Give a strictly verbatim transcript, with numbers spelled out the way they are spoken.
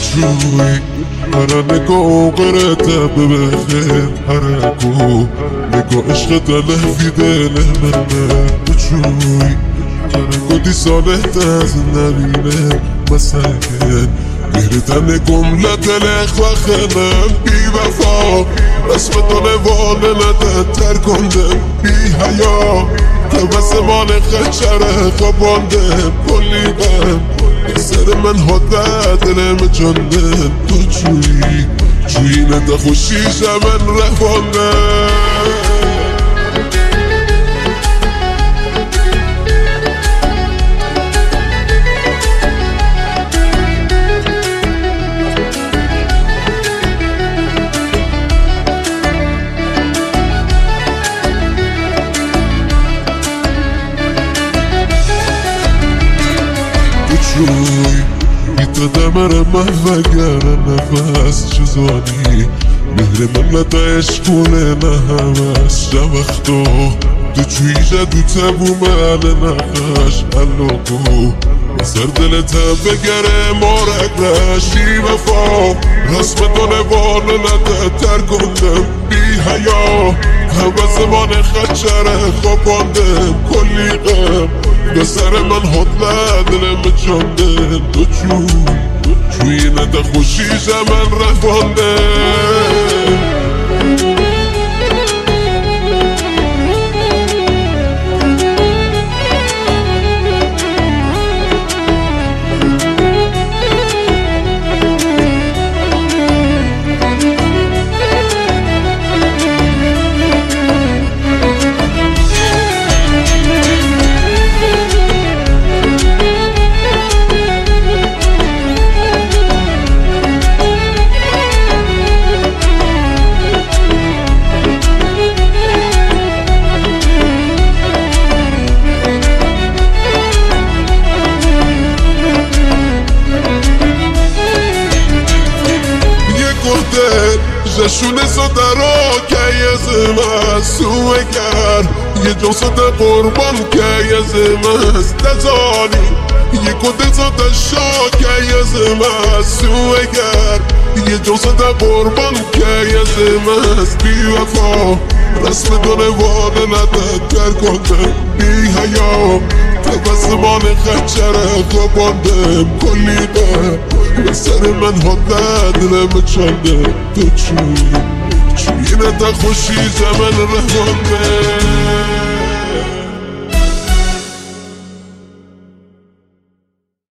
جوی هر نگاه قرته ببخیر حرکو نگاه عشق تلفی دل منه جوی حرکو دی ساله تاز نبینه مسکن گرتن گمله تلخ و خنم بی وفا رسم دانوانه نده تر کندم بی حیا تبسمان خچره خواباندم کلی غم سر من حده دلم جنده تو جویی جویی نده خوشیش من رفانده جوی بیتده مره محوگر نفس چیزانی مهر ملت عشقونه نه همش جا وقتا دو جوی جدو تبو مال نخش علوگو سر دلت بگره مارک رشی وفا رسم دانوانه نده تر کندم بی حیا همه زمان خچره خواباندم کلی غم به سر من حدله دلم جانده دو جوی جوی نده خوشیش من رفانده جشون صدرا که یزمه سوه کرد یه جو صد قربان که یزمه دزانی یه کده صد شا که یزمه سوه کرد یه جو صد قربان که یزمه بی وفا رسم دانوانه نده تر کندم بی حیا تبسمان خچره خواباندم کلی غم به سر من حده دلم چنده تو چوی چوی نده خوشی زمن رفانده